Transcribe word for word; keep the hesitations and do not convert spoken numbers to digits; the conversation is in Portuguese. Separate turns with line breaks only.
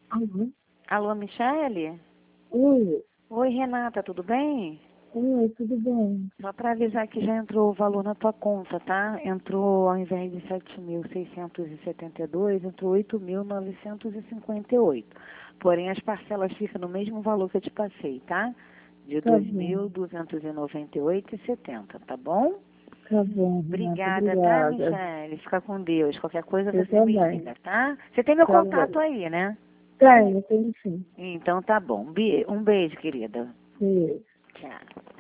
Alô?
Alô, Michele?
Oi,
Oi, Renata, tudo bem?
oi, tudo bem?
Só para avisar que já entrou o valor na tua conta, tá? Entrou, ao invés de sete mil seiscentos e setenta e dois, entrou oito mil novecentos e cinquenta e oito. Porém, as parcelas ficam no mesmo valor que eu te passei, tá? De
Tá
dois
bom,
mil duzentos e noventa e oito e setenta, tá bom?
tá bom, Renata,
Obrigada, tá,
obrigada.
Michele? Fica com Deus. Qualquer coisa
Você
você me
também.
liga, tá? Você tem meu
Tá bom.
contato aí, né?
Tenho, tenho sim.
Então tá bom. Be- Um beijo, querida.
Beijo.
Tchau.